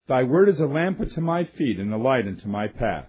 Thy word is a lamp unto my feet and a light unto my path.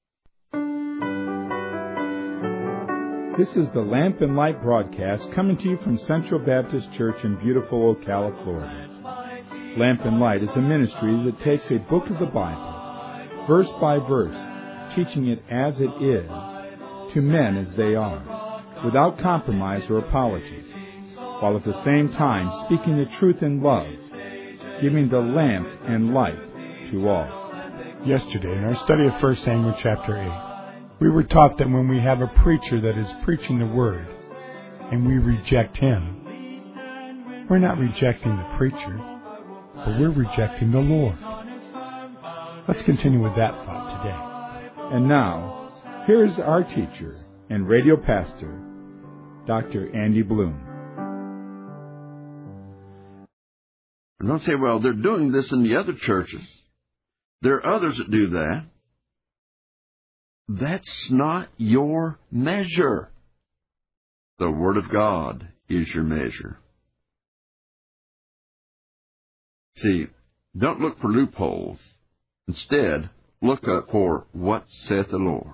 This is the Lamp and Light broadcast coming to you from Central Baptist Church in beautiful Ocala, Florida. Lamp and Light is a ministry that takes a book of the Bible, verse by verse, teaching it as it is, to men as they are, without compromise or apology, while at the same time speaking the truth in love, giving the lamp and light to all. Yesterday, in our study of 1 Samuel chapter 8, we were taught that when we have a preacher that is preaching the word and we reject him, we're not rejecting the preacher, but we're rejecting the Lord. Let's continue with that thought today. And now, here is our teacher and radio pastor, Dr. Andy Bloom. Don't say, well, they're doing this in the other churches. There are others that do that. That's not your measure. The Word of God is your measure. See, don't look for loopholes. Instead, look up for what saith the Lord.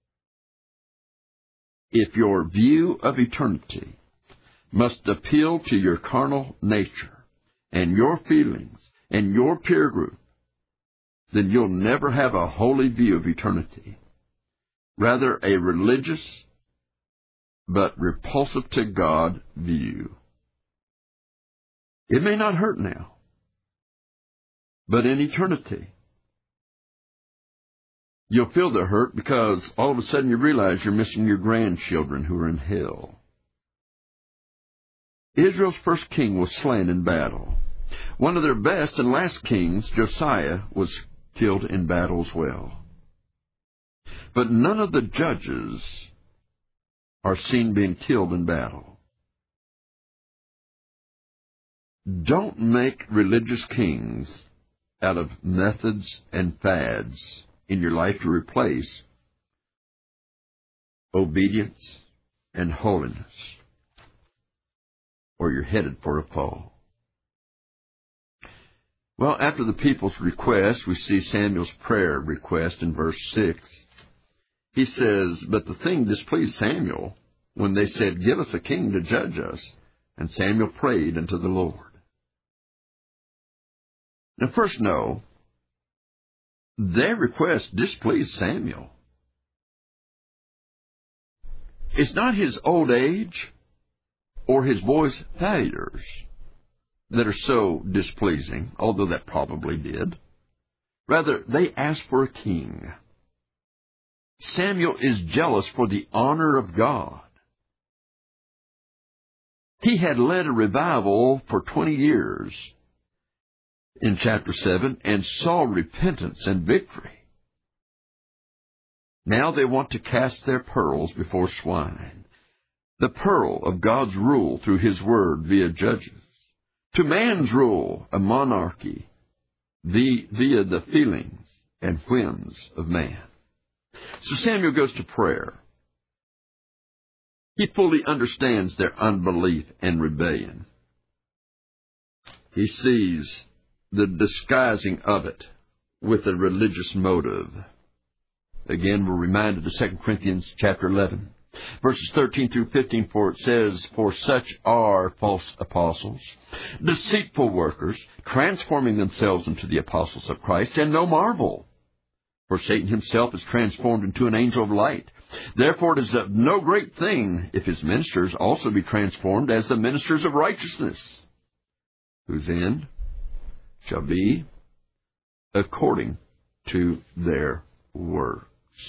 If your view of eternity must appeal to your carnal nature and your feelings and your peer group, then you'll never have a holy view of eternity. Rather, a religious but repulsive to God view. It may not hurt now, but in eternity, you'll feel the hurt because all of a sudden you realize you're missing your grandchildren who are in hell. Israel's first king was slain in battle. One of their best and last kings, Josiah, was killed in battle as well. But none of the judges are seen being killed in battle. Don't make religious kings out of methods and fads in your life to replace obedience and holiness, or you're headed for a fall. Well, after the people's request, we see Samuel's prayer request in verse 6. He says, but the thing displeased Samuel when they said, give us a king to judge us. And Samuel prayed unto the Lord. Now, first know, their request displeased Samuel. It's not his old age or his boy's failures that are so displeasing, although that probably did. Rather, they asked for a king. Samuel is jealous for the honor of God. He had led a revival for 20 years in chapter 7 and saw repentance and victory. Now they want to cast their pearls before swine. The pearl of God's rule through His Word via judges. To man's rule, a monarchy, via the feelings and whims of man. So Samuel goes to prayer. He fully understands their unbelief and rebellion. He sees the disguising of it with a religious motive. Again, we're reminded of 2 Corinthians chapter 11, verses 13 through 15, for it says, for such are false apostles, deceitful workers, transforming themselves into the apostles of Christ, and no marvel. For Satan himself is transformed into an angel of light. Therefore it is of no great thing if his ministers also be transformed as the ministers of righteousness, whose end shall be according to their works.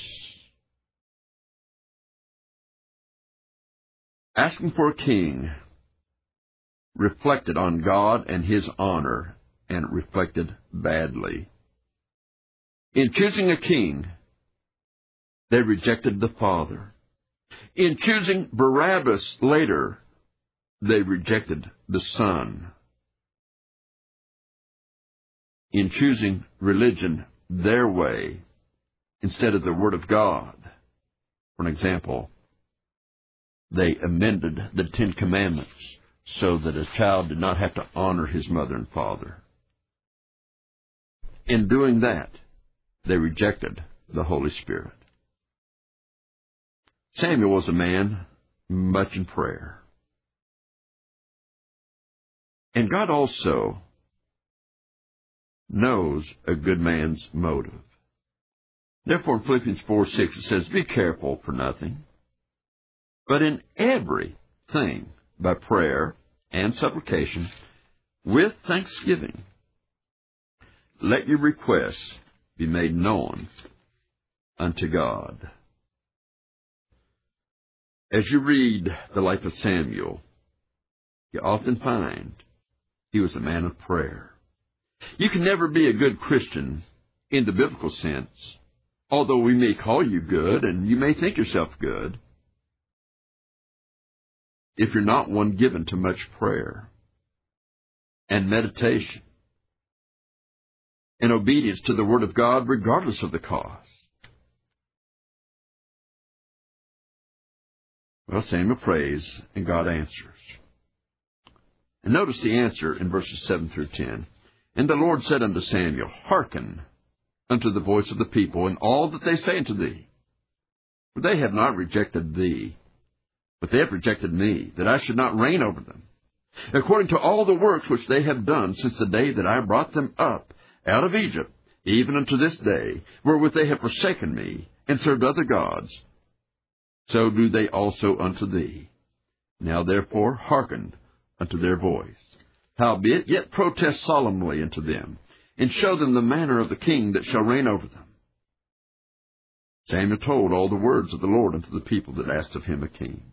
Asking for a king reflected on God and His honor, and reflected badly. In choosing a king, they rejected the Father. In choosing Barabbas later, they rejected the Son. In choosing religion their way instead of the Word of God, for an example, they amended the Ten Commandments so that a child did not have to honor his mother and father. in doing that, they rejected the Holy Spirit. Samuel was a man much in prayer. And God also knows a good man's motive. Therefore, in Philippians 4:6, it says, "Be careful for nothing, but in everything, by prayer and supplication, with thanksgiving, let your requests be made known unto God." As you read the life of Samuel, you often find he was a man of prayer. You can never be a good Christian in the biblical sense, although we may call you good and you may think yourself good, if you're not one given to much prayer and meditation and obedience to the Word of God regardless of the cost. Well, Samuel prays and God answers. And notice the answer in verses 7 through 10. "And the Lord said unto Samuel, Hearken unto the voice of the people, and all that they say unto thee. For they have not rejected thee, but they have rejected me, that I should not reign over them, according to all the works which they have done since the day that I brought them up out of Egypt, even unto this day, wherewith they have forsaken me, and served other gods. So do they also unto thee. Now therefore hearken unto their voice. Howbeit, yet protest solemnly unto them, and show them the manner of the king that shall reign over them." Samuel told all the words of the Lord unto the people that asked of him a king.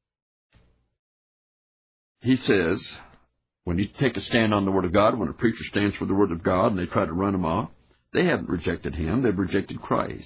He says, when you take a stand on the Word of God, when a preacher stands for the Word of God and they try to run him off, they haven't rejected him, they've rejected Christ.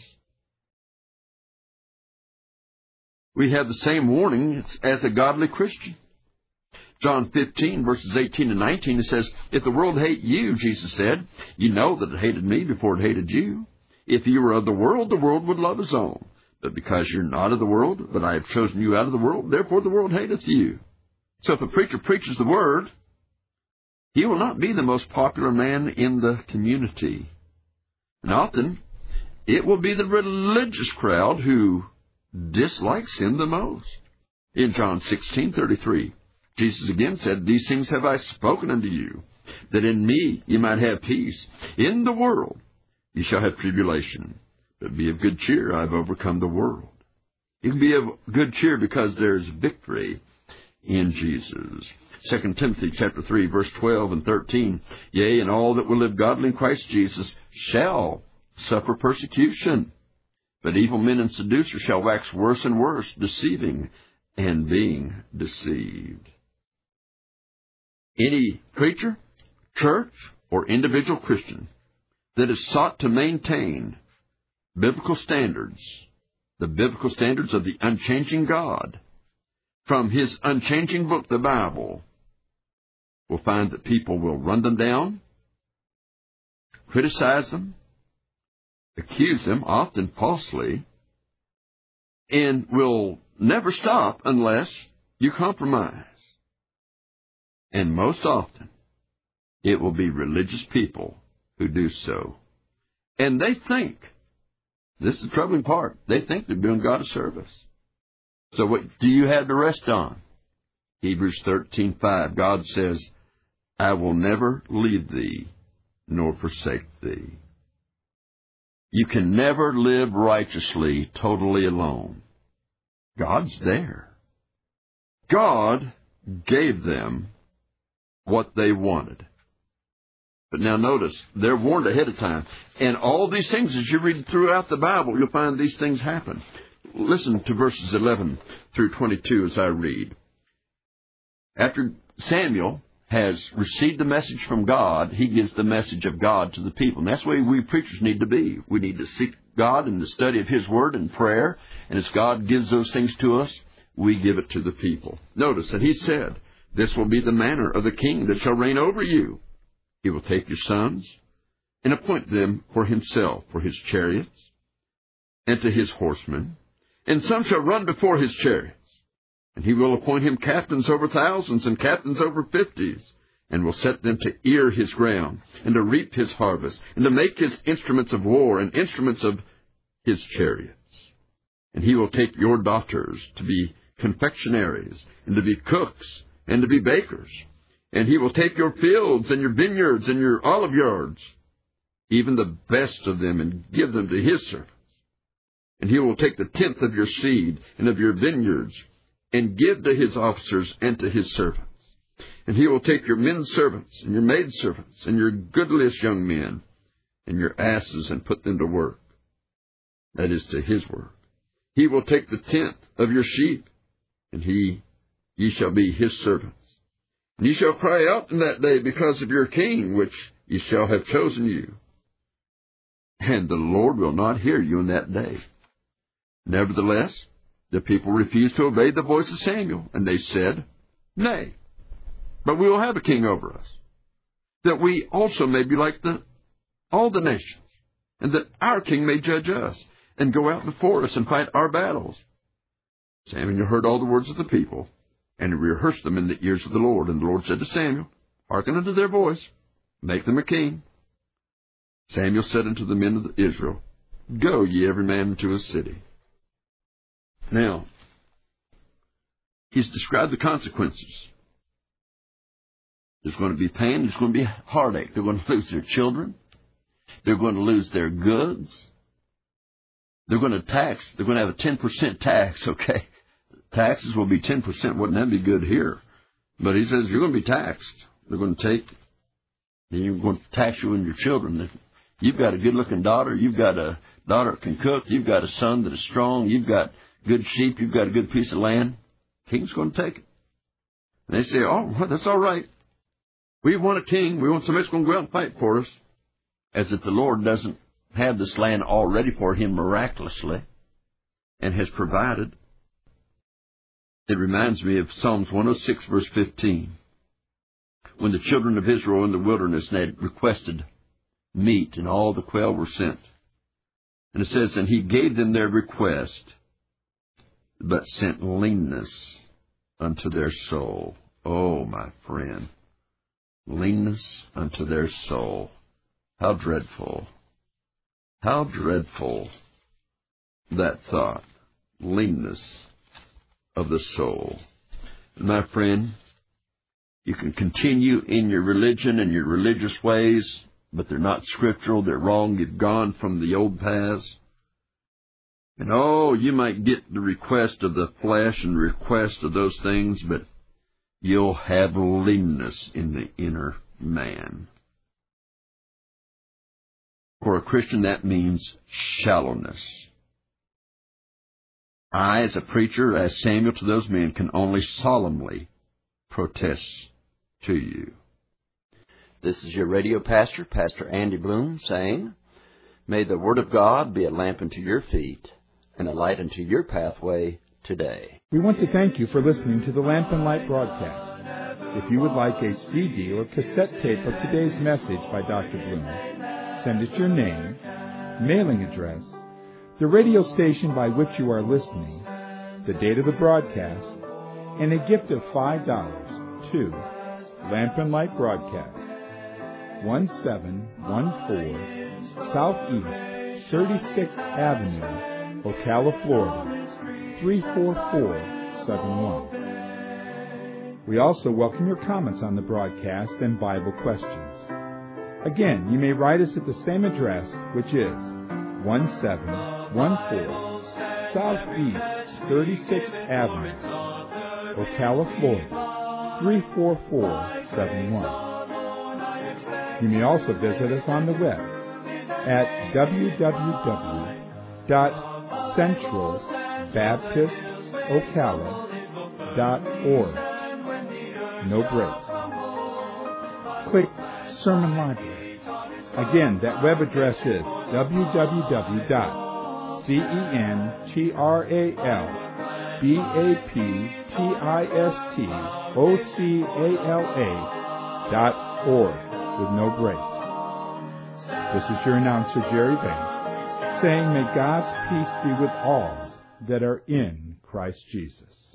We have the same warning as a godly Christian. John 15, verses 18 and 19, it says, "If the world hate you," Jesus said, "you know that it hated me before it hated you. If you were of the world would love his own. But because you're not of the world, but I have chosen you out of the world, therefore the world hateth you." So if a preacher preaches the Word, he will not be the most popular man in the community. And often, it will be the religious crowd who dislikes him the most. In John 16:33, Jesus again said, "These things have I spoken unto you, that in me ye might have peace. In the world ye shall have tribulation, but be of good cheer, I have overcome the world." You can be of good cheer because there's victory in Jesus. 2 Timothy chapter 3, verse 12 and 13, "Yea, and all that will live godly in Christ Jesus shall suffer persecution. But evil men and seducers shall wax worse and worse, deceiving and being deceived." Any preacher, church, or individual Christian that has sought to maintain biblical standards, the biblical standards of the unchanging God, from His unchanging book, the Bible, will find that people will run them down, criticize them, accuse them, often falsely, and will never stop unless you compromise. And most often, it will be religious people who do so. And they think, this is the troubling part, they think they're doing God a service. So what do you have to rest on? Hebrews 13:5, God says, "I will never leave thee nor forsake thee." You can never live righteously totally alone. God's there. God gave them what they wanted. But now notice, they're warned ahead of time. And all these things, as you read throughout the Bible, you'll find these things happen. Listen to verses 11 through 22 as I read. After Samuel has received the message from God, he gives the message of God to the people. And that's the way we preachers need to be. We need to seek God in the study of His Word and prayer. And as God gives those things to us, we give it to the people. Notice that He said, "This will be the manner of the king that shall reign over you. He will take your sons and appoint them for himself, for his chariots, and to his horsemen. And some shall run before his chariots. And he will appoint him captains over thousands and captains over 50s. and will set them to ear his ground, and to reap his harvest, and to make his instruments of war and instruments of his chariots. And he will take your daughters to be confectionaries, and to be cooks, and to be bakers. And he will take your fields and your vineyards and your olive yards, even the best of them, and give them to his servants. And he will take the tenth of your seed and of your vineyards, and give to his officers and to his servants. And he will take your men servants and your maid servants and your goodliest young men and your asses, and put them to work, that is, to his work. He will take the tenth of your sheep, and ye shall be his servants. And ye shall cry out in that day because of your king, which ye shall have chosen you. And the Lord will not hear you in that day. Nevertheless, the people refused to obey the voice of Samuel, and they said, Nay, but we will have a king over us, that we also may be like all the nations, and that our king may judge us, and go out before us and fight our battles. Samuel heard all the words of the people, and he rehearsed them in the ears of the Lord. And the Lord said to Samuel, Hearken unto their voice, make them a king. Samuel said unto the men of Israel, Go ye every man into his city. Now, he's described the consequences. There's going to be pain. There's going to be heartache. They're going to lose their children. They're going to lose their goods. They're going to tax. They're going to have a 10% tax, okay? Taxes will be 10%. Wouldn't that be good here? But he says you're going to be taxed. They're going to take, then you're going to tax you and your children. You've got a good-looking daughter. You've got a daughter that can cook. You've got a son that is strong. You've got good sheep. You've got a good piece of land. King's going to take it. And they say, oh, well, that's all right. We want a king. We want somebody that's going to go out and fight for us. As if the Lord doesn't have this land all ready for him miraculously and has provided. It reminds me of Psalms 106, verse 15. When the children of Israel in the wilderness had requested meat, and all the quail were sent. And it says, And he gave them their request, but sent leanness unto their soul. Oh, my friend. Leanness unto their soul. How dreadful. How dreadful that thought. Leanness of the soul. My friend, you can continue in your religion and your religious ways, but they're not scriptural. They're wrong. You've gone from the old paths. And you might get the request of the flesh and request of those things, but you'll have leanness in the inner man. For a Christian, that means shallowness. I, as a preacher, as Samuel to those men, can only solemnly protest to you. This is your radio pastor, Pastor Andy Bloom, saying, May the Word of God be a lamp unto your feet and a light unto your pathway today. We want to thank you for listening to the Lamp and Light broadcast. If you would like a CD or cassette tape of today's message by Dr. Bloom, send us your name, mailing address, the radio station by which you are listening, the date of the broadcast, and a gift of $5 to Lamp and Light Broadcast, 1714 Southeast 36th Avenue, Ocala, Florida, 34471. We also welcome your comments on the broadcast and Bible questions. Again, you may write us at the same address, which is 1714 Southeast 36th Avenue, Ocala, Florida, 34471. You may also visit us on the web at www.centralbaptistocala.org. No breaks. Click Sermon Library. Again, that web address is www.centralbaptistocala.org with no breaks. This is your announcer, Jerry Banks, saying, May God's peace be with all that are in Christ Jesus.